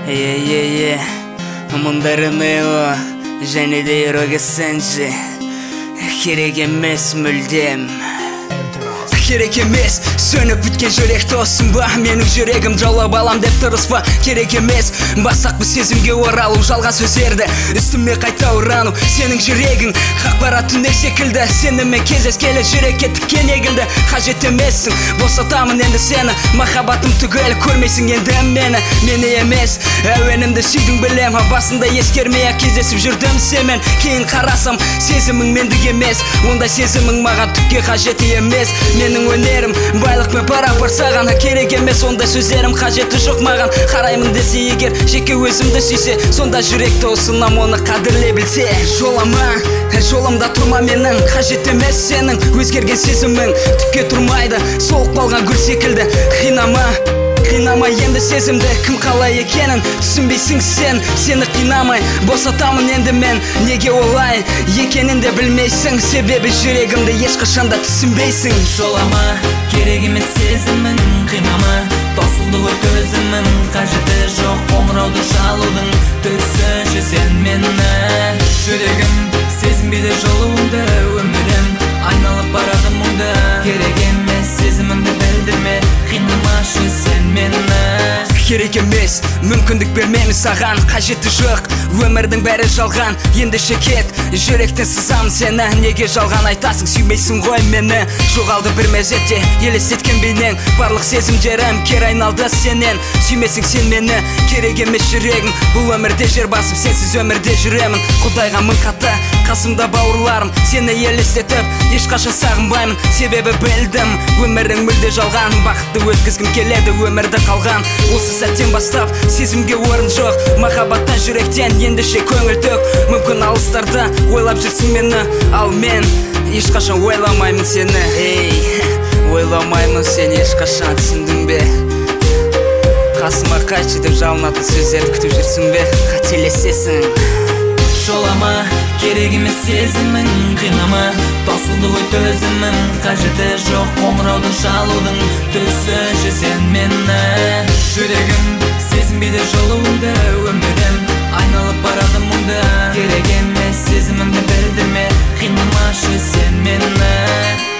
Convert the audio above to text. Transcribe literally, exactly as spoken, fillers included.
Е-е-е, мұндарыны о, және де ерогесенші керек емес мүлдем. Керек емес, сөніп біткен жүрек тосын ба? Менің жүрегім жаулап алам деп тұрыспа? Керек емес, басақ бұл сезімге оралу, жалған сөздерді үстіме қайта ұрану. Сенің жүрегің қақпаратын секілді, сенімен кездескелі жүрекке тіккен егілді. Қажет емессің, босатамын енді сені, махаббатым түгел көрмейсің енді мені. Мені емес, әуенімді сүйдің білем, басында ескермей-ақ кездесіп жүрдім семен. Кейін қарасам, сезімің мендік емес, ондай сезімің маған түкке қажеті емес. Менің өнерім байлықпен пара-пар саған, керек емес ондай сөздерім, қажеті жоқ маған. Қараймын десе егер жеке өзімді сүйсе, сонда жүректі осынам оны қадірлей білсе. Жолама, жолымда тұрма менің, қажет емес сенің өзгерген сезімің, түкке тұрмайды солық қалған гүл секілді. Қинама, қинама енді сезімді, кім қалай екенін түсінбейсің сен. Сені қинамай босатамын енді мен, неге олай екенін де білмейсің, себебі жүрегімді ешқашанда түсінбейсің. Жолама, керек емес сезімің, қинама, тосылды ғой төзімім, қажеті жоқ қоңырауды шалудың, түсінші сен мені. Жүрегім сезінбейді жолуыңды, өмірім айналып барады мұңды. Керек емес сезіміңді білдірме, қинамашы сен мені. Керек емес, мүмкіндік бермеймін саған, қажеті жоқ, өмірдің бәрі жалған. Енді шекет, жүректен сызамын сені, неге жалған айтасың, сүймейсің ғой мені. Жоғалды бір мезетте, елестеткен бейнең, барлық сезімдерім кер айналды сенен. Сүймесің сен мені, керек емес жүрегім, бұл өмірде жер басып, сенсіз өмірде жүремін. Құдайға мың қаты, қасымда бауырларым, сені елестетіп, ешқашан сағынбаймын, себебі білдім, өмірің мүлде жалған. Бақытты өткізгім келеді өмірді қалған, осы сәттен бастап сезімге орын жоқ, махаббаттан жүректен ендіше көңіл төк. Мүмкін алыстарда ойлап жүрсің мені, ал мен ешқашан ойламаймын сені. Ей, ойламаймын сені ешқашан, түсіндің бе? Қасыма қайтшы деп жалынатын сөздерді күтіп жүрсің бе? Қателесесің. Жолама, керек емес сезімің, қинама, тосылды ғой төзімім, қажеті жоқ қоңыраудың шалудың, түсінші сен мені. Жүрегім сезінбейді жолуыңды, өмірім айналып барады мұңды. Керек емес сезіміңді білдірме, қинамашы сен мені.